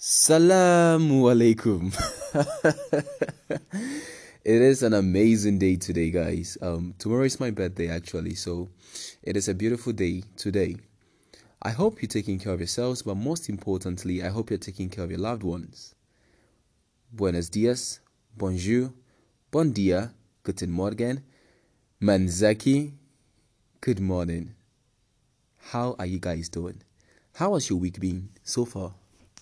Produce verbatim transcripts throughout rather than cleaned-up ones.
Salamu alaikum. It is an amazing day today, guys. Um, tomorrow is my birthday, actually, so it is a beautiful day today. I hope you're taking care of yourselves, but most importantly, I hope you're taking care of your loved ones. Buenos dias, bonjour, bon dia, guten Morgen, manzaki, good morning. How are you guys doing? How has your week been so far?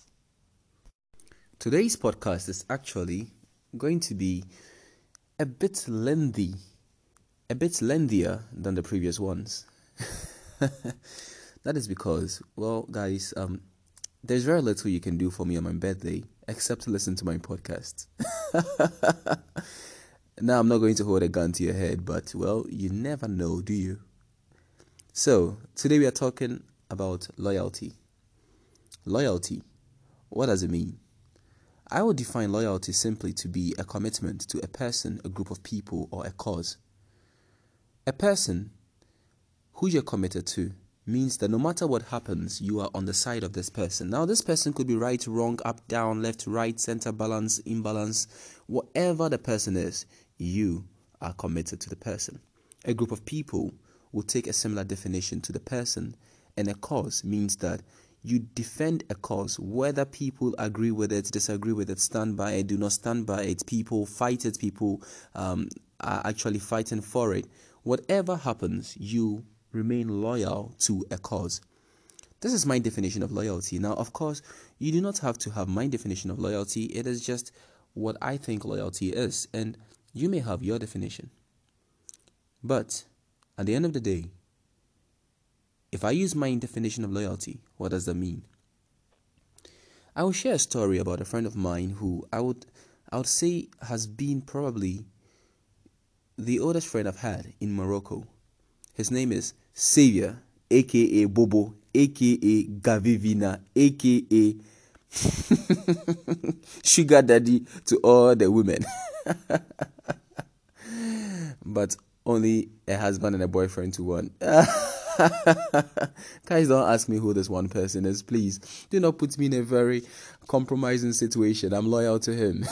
Today's podcast is actually going to be a bit lengthy, a bit lengthier than the previous ones. That is because, well, guys, um, there's very little you can do for me on my birthday except to listen to my podcast. Now, I'm not going to hold a gun to your head, but, well, you never know, do you? So, today we are talking about loyalty. Loyalty, what does it mean? I would define loyalty simply to be a commitment to a person, a group of people, or a cause. A person who you're committed to means that no matter what happens, you are on the side of this person. Now, this person could be right, wrong, up, down, left, right, center, balance, imbalance. Whatever the person is, you are committed to the person. A group of people will take a similar definition to the person, and a cause means that you defend a cause, whether people agree with it, disagree with it, stand by it, do not stand by it, people fight it, people um, are actually fighting for it. Whatever happens, you remain loyal to a cause. This is my definition of loyalty. Now, of course, you do not have to have my definition of loyalty. It is just what I think loyalty is, and you may have your definition. But at the end of the day, if I use my definition of loyalty, what does that mean? I will share a story about a friend of mine who I would I would say has been probably the oldest friend I've had in Morocco. His name is Xavier, aka Bobo, aka Gavivina, aka Sugar Daddy to all the women. But only a husband and a boyfriend to one. Guys, don't ask me who this one person is, please. Do not put me in a very compromising situation. I'm loyal to him.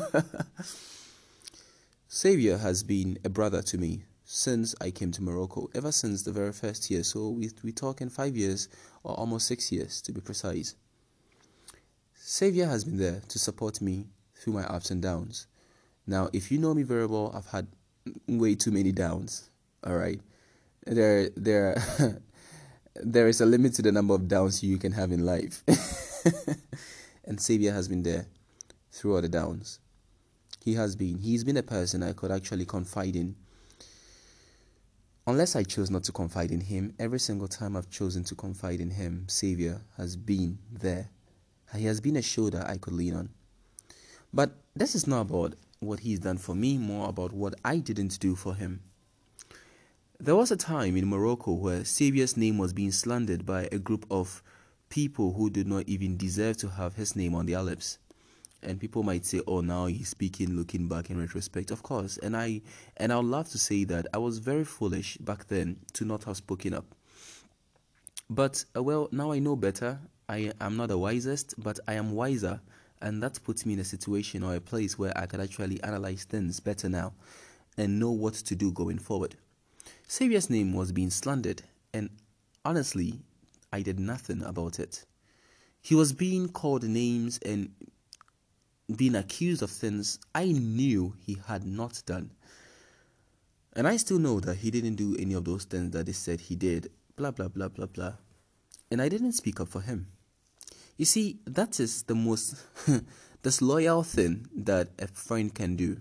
Xavier has been a brother to me since I came to Morocco, ever since the very first year. So we we talk in five years, or almost six years to be precise. Xavier has been there to support me through my ups and downs. Now, if you know me very well, I've had way too many downs. All right, there there there is a limit to the number of downs you can have in life. And Xavier has been there through all the downs. He has been. He's been a person I could actually confide in. Unless I chose not to confide in him, every single time I've chosen to confide in him, Xavier has been there. He has been a shoulder I could lean on. But this is not about what he's done for me, more about what I didn't do for him. There was a time in Morocco where Xavier's name was being slandered by a group of people who did not even deserve to have his name on their lips. And people might say, oh, now he's speaking, looking back in retrospect. Of course. And I and I would love to say that I was very foolish back then to not have spoken up. But, uh, well, now I know better. I am not the wisest, but I am wiser. And that puts me in a situation or a place where I can actually analyze things better now and know what to do going forward. Xavier's name was being slandered, and honestly, I did nothing about it. He was being called names and being accused of things I knew he had not done. And I still know that he didn't do any of those things that they said he did, blah, blah, blah, blah, blah. And I didn't speak up for him. You see, that is the most disloyal thing that a friend can do.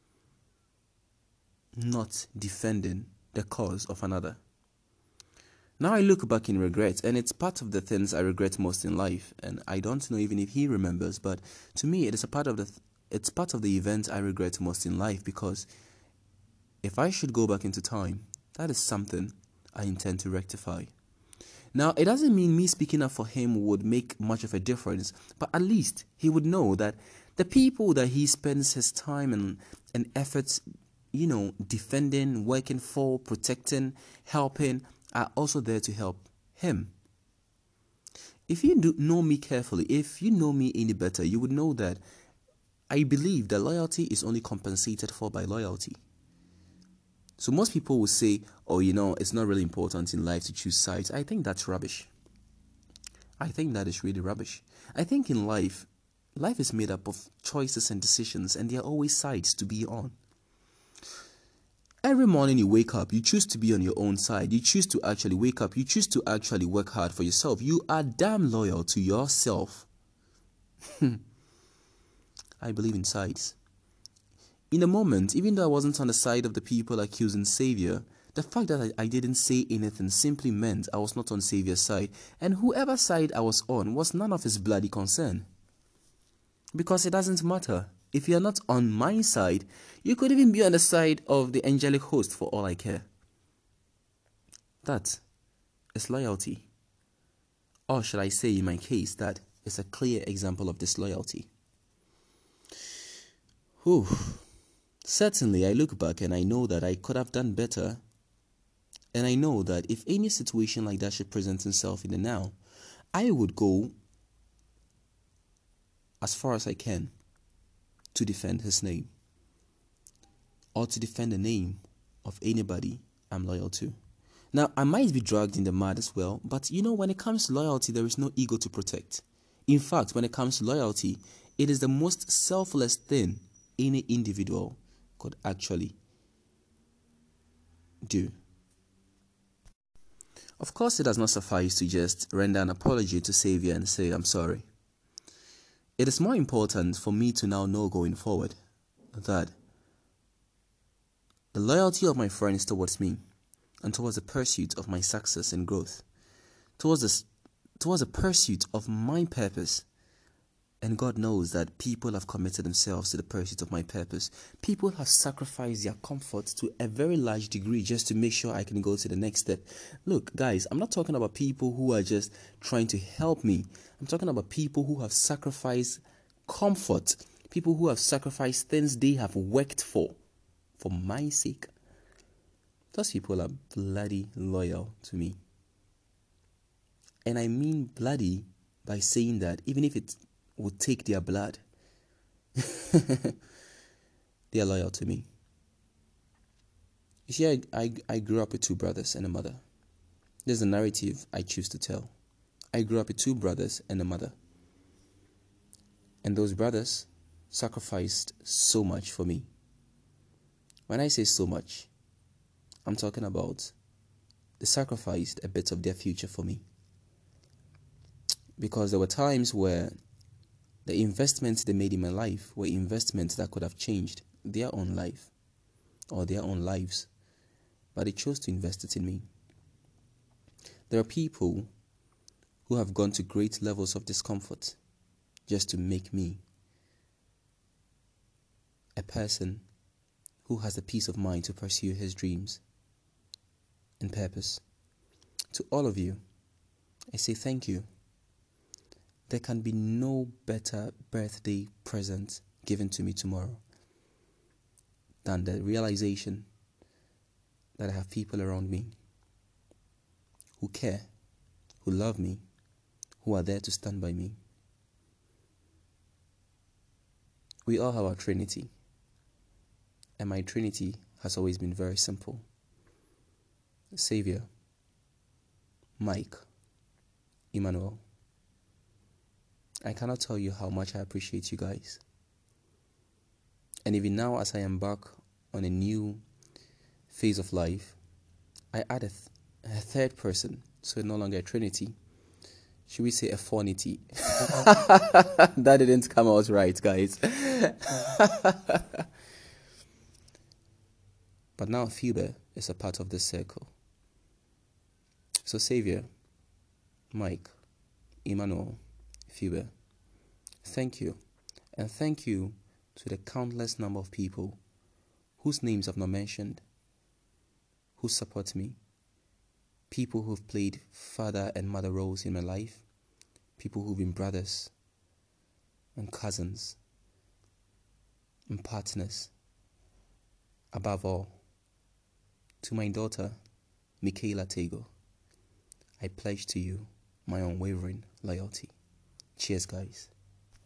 Not defending the cause of another. Now I look back in regret, and it's part of the things I regret most in life. And I don't know even if he remembers, but to me, it is a part of the th- it's part of the events I regret most in life, because if I should go back into time, that is something I intend to rectify. Now, it doesn't mean me speaking up for him would make much of a difference, but at least he would know that the people that he spends his time and, and efforts, you know, defending, working for, protecting, helping, are also there to help him. If you do know me carefully, if you know me any better, you would know that I believe that loyalty is only compensated for by loyalty. So most people will say, oh, you know, it's not really important in life to choose sides. I think that's rubbish. I think that is really rubbish. I think in life, life is made up of choices and decisions, and there are always sides to be on. Every morning you wake up, you choose to be on your own side. You choose to actually wake up. You choose to actually work hard for yourself. You are damn loyal to yourself. I believe in sides. In a moment, even though I wasn't on the side of the people accusing Savior, the fact that I, I didn't say anything simply meant I was not on Savior's side. And whoever side I was on was none of his bloody concern. Because it doesn't matter. If you are not on my side, you could even be on the side of the angelic host for all I care. That is loyalty. Or should I say in my case, that is a clear example of disloyalty. Whew. Certainly, I look back and I know that I could have done better. And I know that if any situation like that should present itself in the now, I would go as far as I can to defend his name, or to defend the name of anybody I'm loyal to. Now, I might be dragged in the mud as well, but you know, when it comes to loyalty, there is no ego to protect. In fact, when it comes to loyalty, it is the most selfless thing any individual could actually do. Of course, it does not suffice to just render an apology to Savior and say, I'm sorry. It is more important for me to now know going forward that the loyalty of my friends towards me and towards the pursuit of my success and growth, towards the, towards the pursuit of my purpose, and God knows that people have committed themselves to the pursuit of my purpose. People have sacrificed their comfort to a very large degree just to make sure I can go to the next step. Look, guys, I'm not talking about people who are just trying to help me. I'm talking about people who have sacrificed comfort, people who have sacrificed things they have worked for, for my sake. Those people are bloody loyal to me. And I mean bloody by saying that even if it would take their blood, they are loyal to me. You see, I, I, I grew up with two brothers and a mother. There's a narrative I choose to tell. I grew up with two brothers and a mother. And those brothers sacrificed so much for me. When I say so much, I'm talking about they sacrificed a bit of their future for me. Because there were times where the investments they made in my life were investments that could have changed their own life or their own lives, but they chose to invest it in me. There are people who have gone to great levels of discomfort just to make me a person who has the peace of mind to pursue his dreams and purpose. To all of you, I say thank you. There can be no better birthday present given to me tomorrow than the realization that I have people around me who care, who love me, who are there to stand by me. We all have our Trinity, and my Trinity has always been very simple. Savior, Mike, Emmanuel. I cannot tell you how much I appreciate you guys. And even now, as I embark on a new phase of life, I add a, th- a third person, so no longer a Trinity. Should we say a fornity? That didn't come out right, guys. But now Phoebe is a part of this circle. So Savior, Mike, Emmanuel, Phoebe, thank you. And thank you to the countless number of people whose names I've not mentioned, who support me, people who've played father and mother roles in my life, people who've been brothers and cousins and partners. Above all, to my daughter, Michaela Tego, I pledge to you my unwavering loyalty. Cheers, guys.